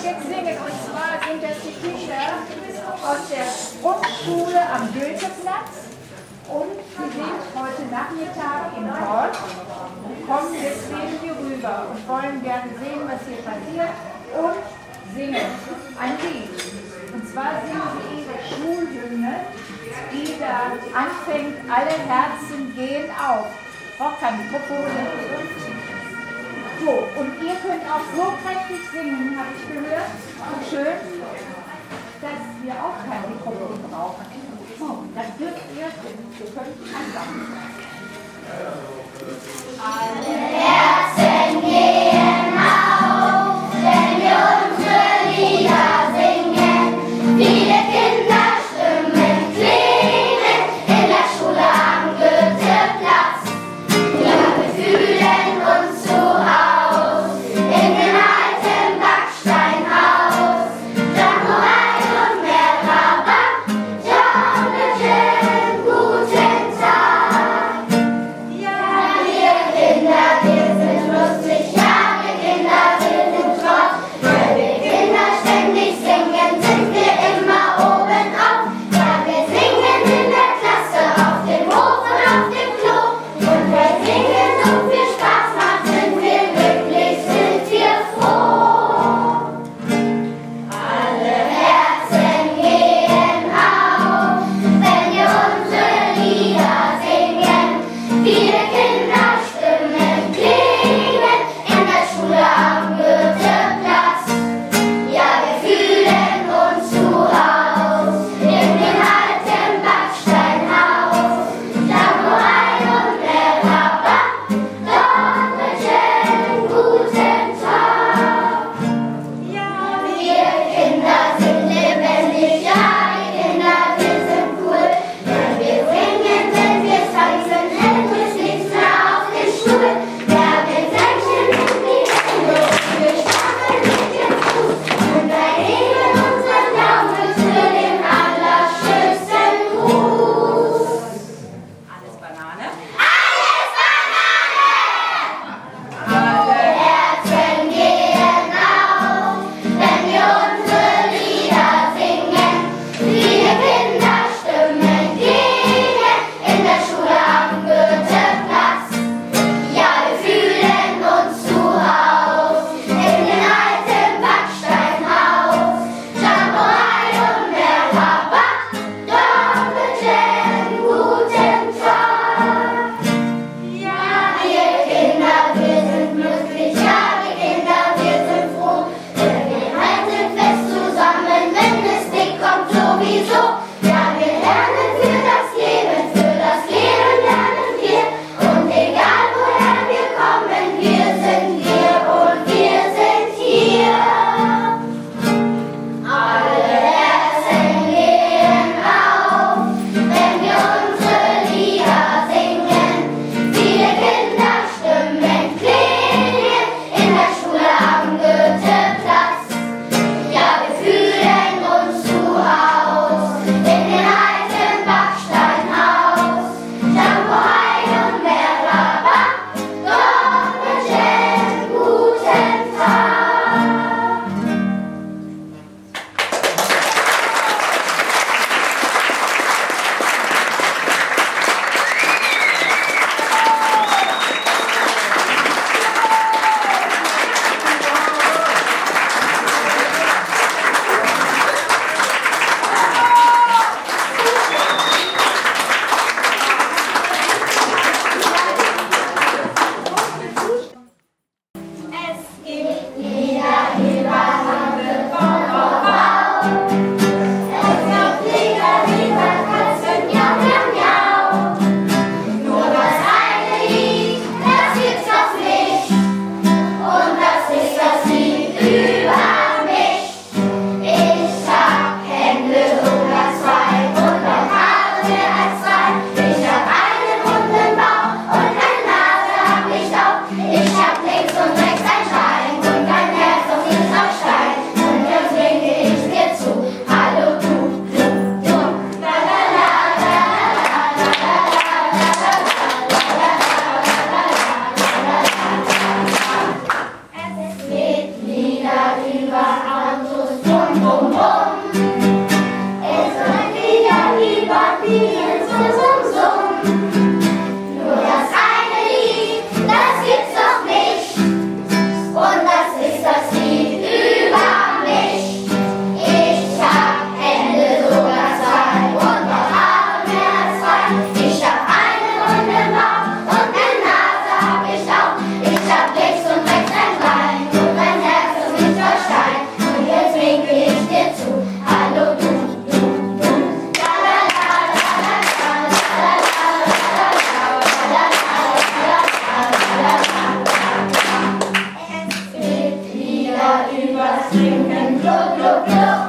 jetzt singen. Und zwar sind das die Kinder aus der Grundschule am Goetheplatz. Und wir sind heute Nachmittag im Hort und kommen deswegen hier rüber und wollen gerne sehen, was hier passiert und singen ein Lied. Und zwar singen sie ihre Schulhymne, die da anfängt, alle Herzen gehen auf. Braucht kein Mikrofon. So, und ihr könnt auch so kräftig singen, habe ich gehört. Und schön, dass wir auch kein Mikrofon brauchen. Das dürft ihr könnt anfangen. Alle Herzen gehen auf, wenn wir unsere Lieder singen. Viele Kinderstimmen klingen in der Schule am Goetheplatz. Ja, wir fühlen uns zu Haus in dem alten Backsteinhaus. Doch nur ein und mehr Rabatt. Guten Tag. was trinken, gluck, gluck, gluck.